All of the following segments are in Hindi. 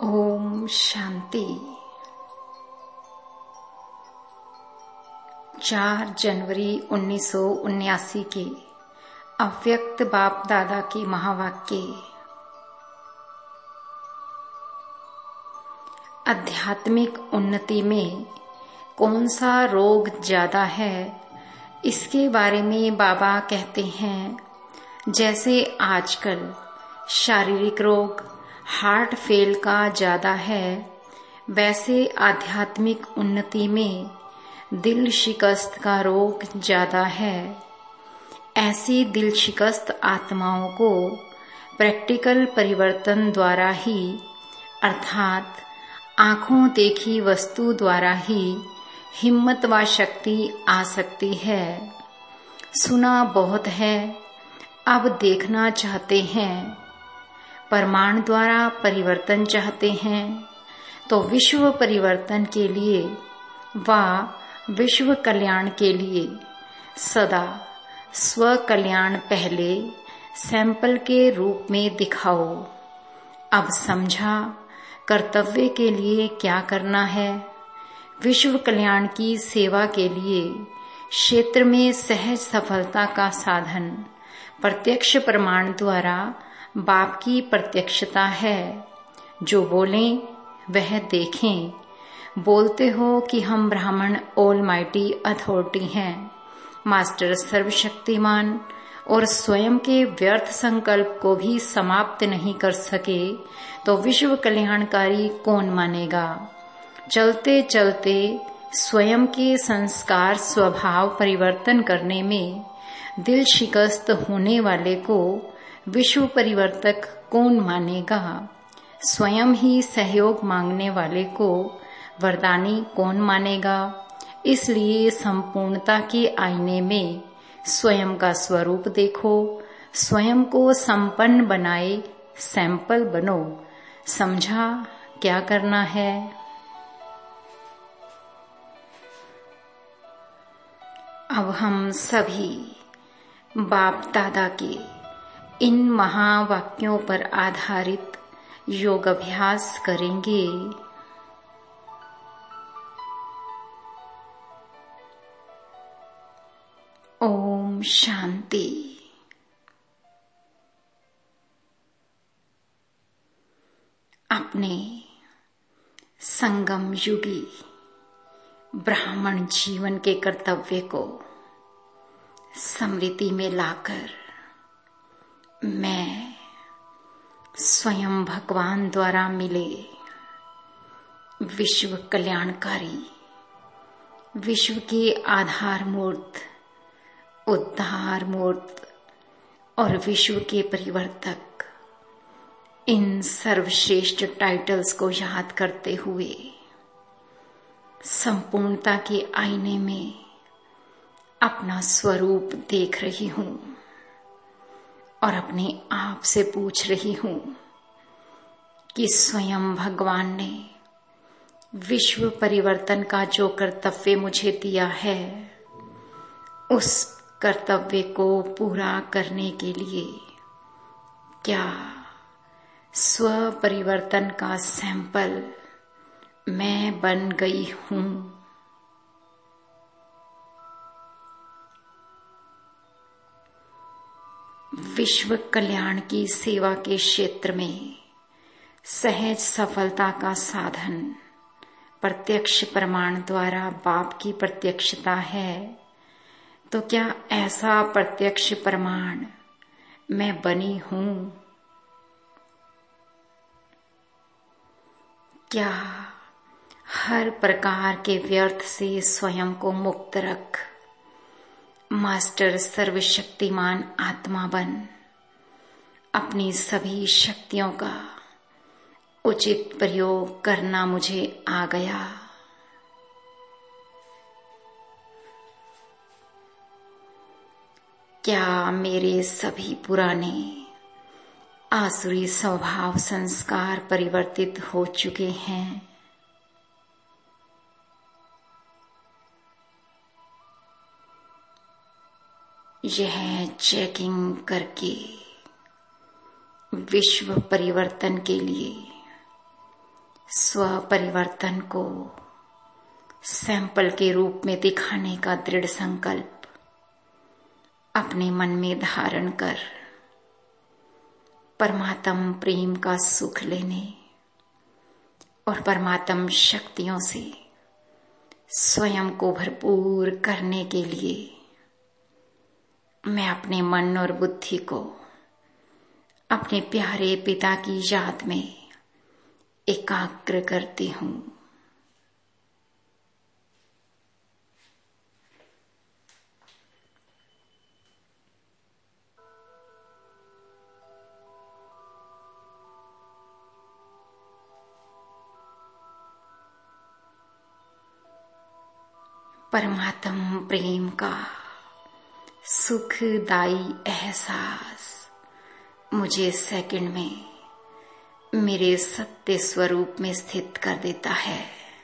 ओम शांति। 4 जनवरी 1979 के अव्यक्त बाप दादा के महावाक्य। आध्यात्मिक उन्नति में कौन सा रोग ज्यादा है, इसके बारे में बाबा कहते हैं, जैसे आजकल शारीरिक रोग हार्ट फेल का ज्यादा है, वैसे आध्यात्मिक उन्नति में दिल शिकस्त का रोग ज्यादा है। ऐसी दिल शिकस्त आत्माओं को प्रैक्टिकल परिवर्तन द्वारा ही, अर्थात आंखों देखी वस्तु द्वारा ही हिम्मत व शक्ति आ सकती है। सुना बहुत है, अब देखना चाहते हैं। प्रमाण द्वारा परिवर्तन चाहते हैं तो विश्व परिवर्तन के लिए व विश्व कल्याण के लिए सदा स्व कल्याण पहले सैंपल के रूप में दिखाओ। अब समझा कर्तव्य के लिए क्या करना है। विश्व कल्याण की सेवा के लिए क्षेत्र में सहज सफलता का साधन प्रत्यक्ष प्रमाण द्वारा बाप की प्रत्यक्षता है। जो बोलें वह देखें। बोलते हो कि हम ब्राह्मण ऑलमाइटी अथॉरिटी हैं, मास्टर सर्वशक्तिमान, और स्वयं के व्यर्थ संकल्प को भी समाप्त नहीं कर सके तो विश्व कल्याणकारी कौन मानेगा। चलते चलते स्वयं के संस्कार स्वभाव परिवर्तन करने में दिल शिकस्त होने वाले को विश्व परिवर्तक कौन मानेगा। स्वयं ही सहयोग मांगने वाले को वरदानी कौन मानेगा। इसलिए संपूर्णता के आईने में स्वयं का स्वरूप देखो, स्वयं को संपन्न बनाए सैंपल बनो। समझा क्या करना है। अब हम सभी बाप दादा के इन महावाक्यों पर आधारित योग अभ्यास करेंगे। ओम शांति। अपने संगम युगी ब्राह्मण जीवन के कर्तव्य को स्मृति में लाकर मैं स्वयं भगवान द्वारा मिले विश्व कल्याणकारी, विश्व के आधार मूर्त, उद्धार मूर्त और विश्व के परिवर्तक, इन सर्वश्रेष्ठ टाइटल्स को याद करते हुए संपूर्णता के आईने में अपना स्वरूप देख रही हूँ और अपने आप से पूछ रही हूँ कि स्वयं भगवान ने विश्व परिवर्तन का जो कर्तव्य मुझे दिया है, उस कर्तव्य को पूरा करने के लिए क्या स्व परिवर्तन का सैंपल मैं बन गई हूँ। विश्व कल्याण की सेवा के क्षेत्र में सहज सफलता का साधन प्रत्यक्ष प्रमाण द्वारा बाप की प्रत्यक्षता है, तो क्या ऐसा प्रत्यक्ष प्रमाण मैं बनी हूँ। क्या हर प्रकार के व्यर्थ से स्वयं को मुक्त रख मास्टर सर्वशक्तिमान आत्मा बन अपनी सभी शक्तियों का उचित प्रयोग करना मुझे आ गया। क्या मेरे सभी पुराने आसुरी स्वभाव संस्कार परिवर्तित हो चुके हैं। यह चेकिंग करके विश्व परिवर्तन के लिए स्व परिवर्तन को सैंपल के रूप में दिखाने का दृढ़ संकल्प अपने मन में धारण कर परमात्म प्रेम का सुख लेने और परमात्म शक्तियों से स्वयं को भरपूर करने के लिए मैं अपने मन और बुद्धि को अपने प्यारे पिता की याद में एकाग्र करती हूँ। परमात्म प्रेम का सुखदायी एहसास मुझे सेकंड में मेरे सत्य स्वरूप में स्थित कर देता है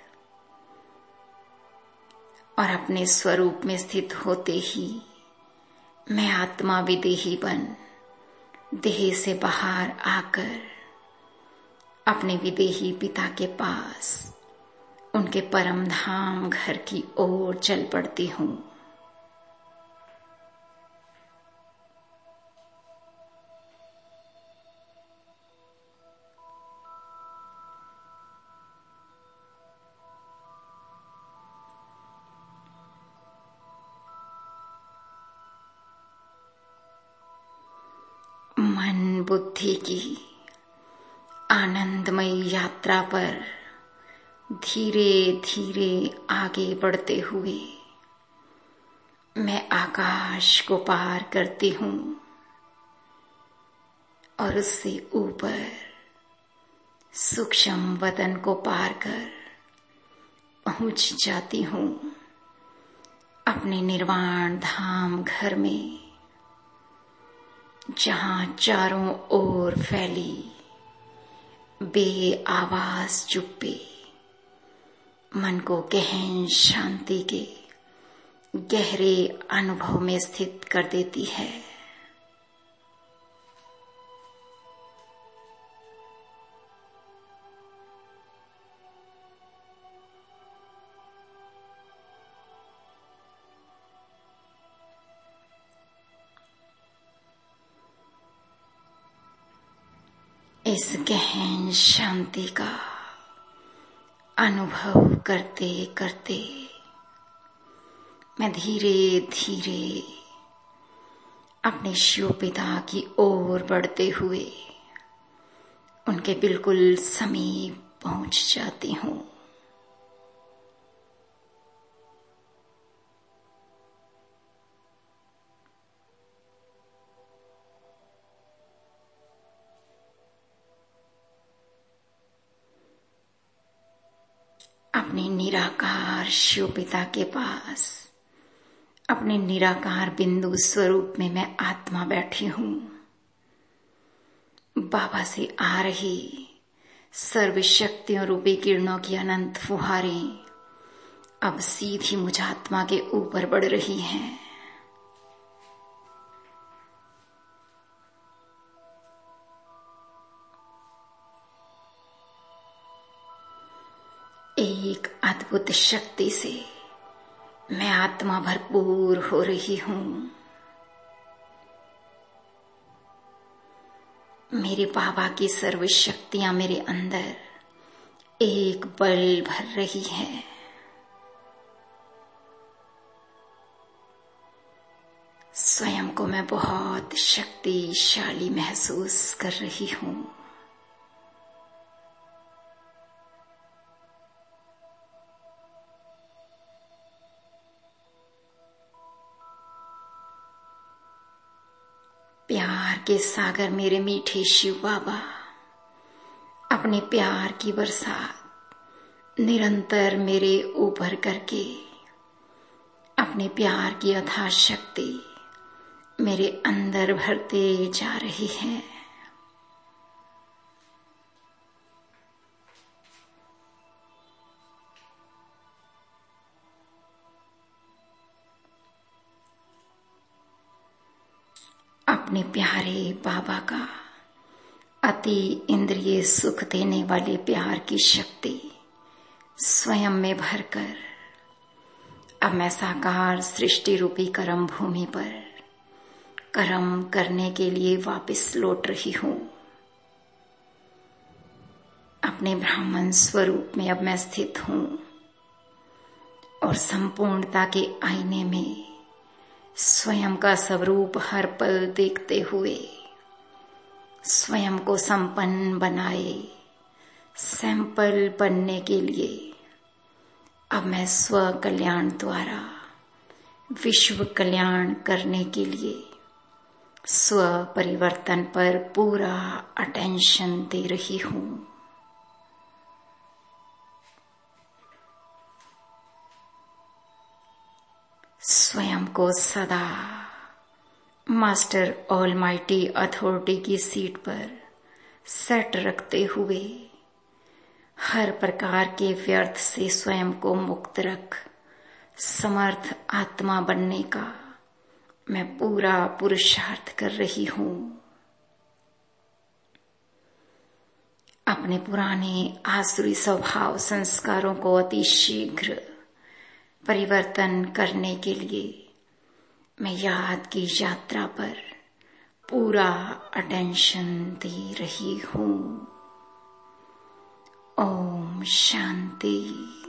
और अपने स्वरूप में स्थित होते ही मैं आत्मा विदेही बन देह से बाहर आकर अपने विदेही पिता के पास उनके परम धाम घर की ओर चल पड़ती हूँ। मन बुद्धि की आनंदमयी यात्रा पर धीरे धीरे आगे बढ़ते हुए मैं आकाश को पार करती हूँ और उससे ऊपर सूक्ष्म वतन को पार कर पहुंच जाती हूँ अपने निर्वाण धाम घर में, जहां चारों ओर फैली बे आवाज चुप्पी मन को गहन शांति के गहरे अनुभव में स्थित कर देती है। इस गहन शांति का अनुभव करते करते मैं धीरे धीरे अपने शिव पिता की ओर बढ़ते हुए उनके बिल्कुल समीप पहुंच जाती हूँ। अपने निराकार शिव पिता के पास अपने निराकार बिंदु स्वरूप में मैं आत्मा बैठी हूँ। बाबा से आ रही सर्व शक्तियों रूपी किरणों की अनंत फुहारें अब सीधी मुझ आत्मा के ऊपर बढ़ रही हैं। एक अद्भुत शक्ति से मैं आत्मा भरपूर हो रही हूँ। मेरे बाबा की सर्व शक्तियां मेरे अंदर एक बल भर रही है। स्वयं को मैं बहुत शक्तिशाली महसूस कर रही हूँ। प्यार के सागर मेरे मीठे शिव बाबा अपने प्यार की बरसात निरंतर मेरे ऊपर करके अपने प्यार की अथाह शक्ति मेरे अंदर भरते जा रही है। अपने प्यारे बाबा का अति इंद्रिय सुख देने वाले प्यार की शक्ति स्वयं में भरकर अब मैं साकार सृष्टि रूपी कर्म भूमि पर कर्म करने के लिए वापस लौट रही हूं। अपने ब्राह्मण स्वरूप में अब मैं स्थित हूं और संपूर्णता के आईने में स्वयं का स्वरूप हर पल देखते हुए स्वयं को संपन्न बनाए सैंपल बनने के लिए अब मैं स्व कल्याण द्वारा विश्व कल्याण करने के लिए स्व परिवर्तन पर पूरा अटेंशन दे रही हूं। स्वयं को सदा मास्टर ऑलमाइटी अथॉरिटी की सीट पर सेट रखते हुए हर प्रकार के व्यर्थ से स्वयं को मुक्त रख समर्थ आत्मा बनने का मैं पूरा पुरुषार्थ कर रही हूं। अपने पुराने आसुरी स्वभाव संस्कारों को अति शीघ्र परिवर्तन करने के लिए मैं याद की यात्रा पर पूरा अटेंशन दे रही हूं। ओम शांति।